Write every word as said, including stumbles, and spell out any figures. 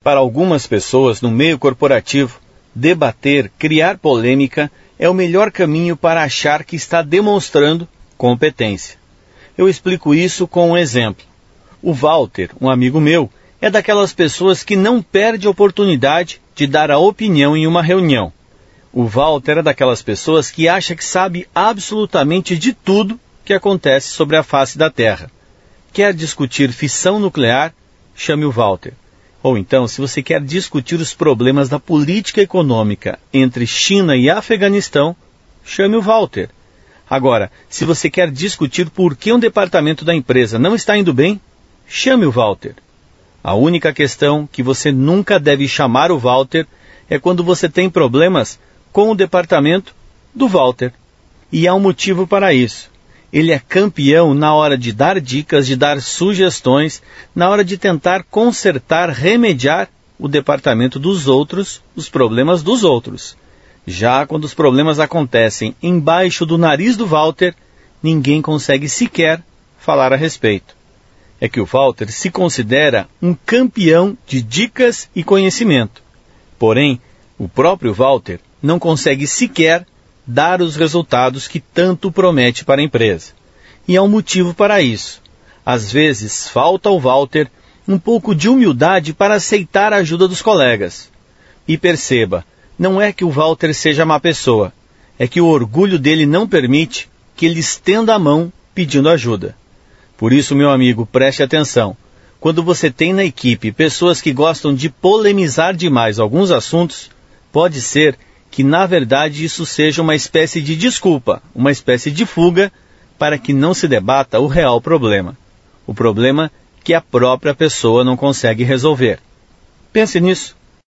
Para algumas pessoas no meio corporativo, debater, criar polêmica é o melhor caminho para achar que está demonstrando competência. Eu explico isso com um exemplo. O Walter, um amigo meu, é daquelas pessoas que não perde a oportunidade de dar a opinião em uma reunião. O Walter é daquelas pessoas que acha que sabe absolutamente de tudo que acontece sobre a face da Terra. Quer discutir fissão nuclear? Chame o Walter. Ou então, se você quer discutir os problemas da política econômica entre China e Afeganistão, chame o Walter. Agora, se você quer discutir por que um departamento da empresa não está indo bem, chame o Walter. A única questão que você nunca deve chamar o Walter é quando você tem problemas com o departamento do Walter. E há um motivo para isso. Ele é campeão na hora de dar dicas, de dar sugestões, na hora de tentar consertar, remediar o departamento dos outros, os problemas dos outros. Já quando os problemas acontecem embaixo do nariz do Walter, ninguém consegue sequer falar a respeito. É que o Walter se considera um campeão de dicas e conhecimento. Porém, o próprio Walter não consegue sequer dar os resultados que tanto promete para a empresa. E há um motivo para isso. Às vezes, falta ao Walter um pouco de humildade para aceitar a ajuda dos colegas. E perceba, não é que o Walter seja má pessoa, é que o orgulho dele não permite que ele estenda a mão pedindo ajuda. Por isso, meu amigo, preste atenção. Quando você tem na equipe pessoas que gostam de polemizar demais alguns assuntos, pode ser que, na verdade, isso seja uma espécie de desculpa, uma espécie de fuga, para que não se debata o real problema. O problema que a própria pessoa não consegue resolver. Pense nisso.